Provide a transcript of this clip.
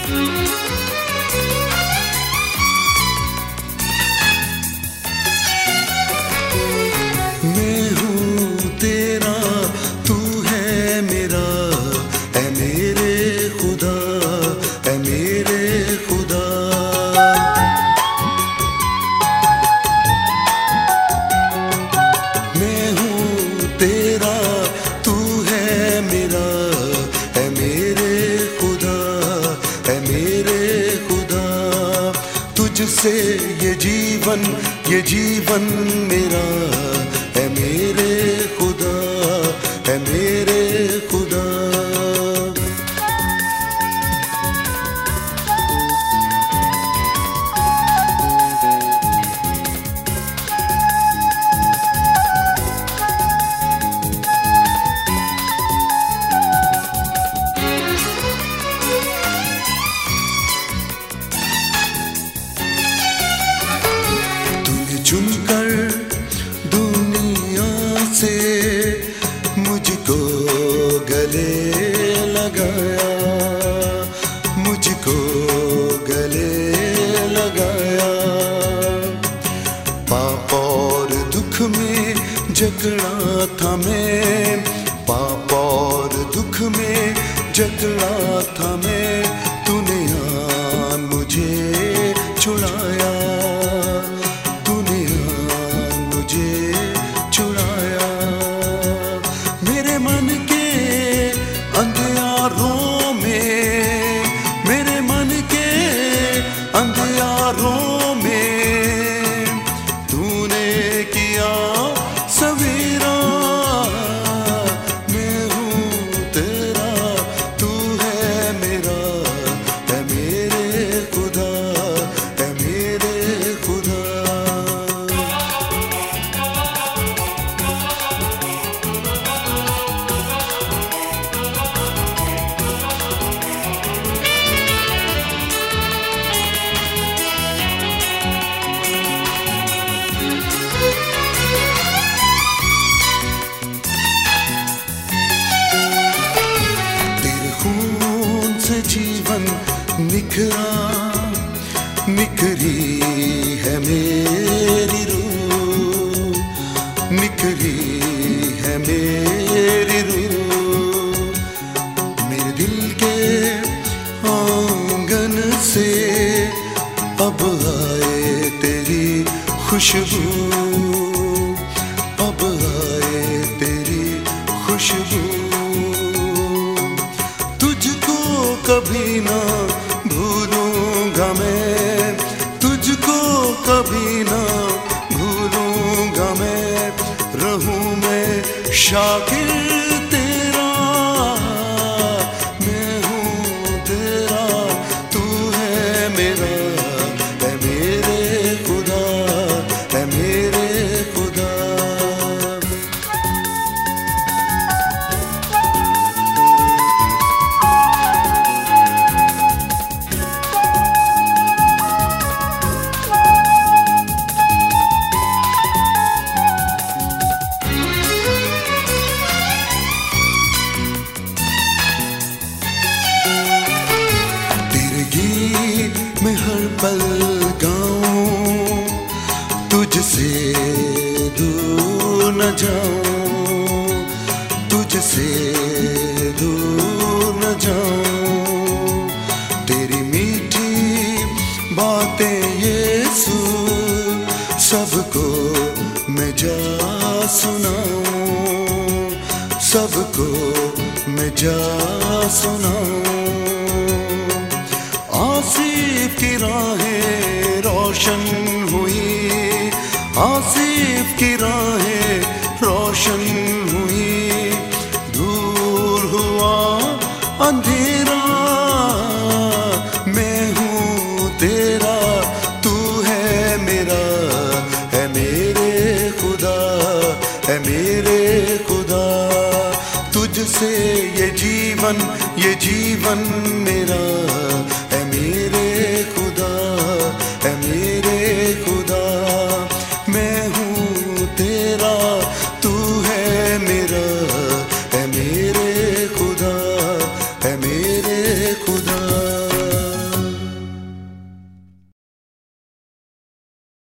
मैं हूँ तेरा, तू है मेरा, ऐ मेरे खुदा, ऐ मेरे खुदा। मैं हूँ तेरा, तू है मेरा, ऐ मेरे खुदा, ऐ मेरे खुदा। तुझसे ये जीवन मेरा, ऐ मेरे खुदा, ऐ मेरे खुदा। तूने चुनकर दुनिया से मुझको गले लगाया, मुझको गले लगाया। पाप और दुख में जकड़ा था मैं, पाप और दुख में जकड़ा था मैं। तूने आन मुझे छुड़ाया, तूने आन मुझे छुड़ाया। मेरे मन के अंधियारों में, मेरे मन के अंधियारों में तूने किया सवेरा। मैं हूँ तेरा, तू है मेरा, ऐ मेरे खुदा, ऐ मेरे खुदा। खून से जीवन निखरा, निखरी है मेरी रूह, निखरी है मेरी रूह। मेरे दिल के आंगन से अब आए तेरी खुशबू, अब आए तेरी खुशबू। कभी ना भूलूंगा मैं, तुझको कभी ना भूलूंगा मैं। रहूं मैं शाकिर तेरा, मैं हूँ तेरा, तू है मेरा, ऐ मेरे खुदा, ऐ मेरे खुदा। मैं हर पल गाऊं, तुझसे दूर न जाऊं, तुझसे दूर न जाऊं। तेरी मीठी बातें यीशु सबको मैं जा सुनाऊं, सबको मैं जा सुनाऊं। आसिफ की राहें रोशन हुई, आसिफ की राहें रोशन हुई। दूर हुआ अंधेरा, मैं हूँ तेरा, तू है मेरा, है मेरे खुदा, है मेरे खुदा। तुझसे ये जीवन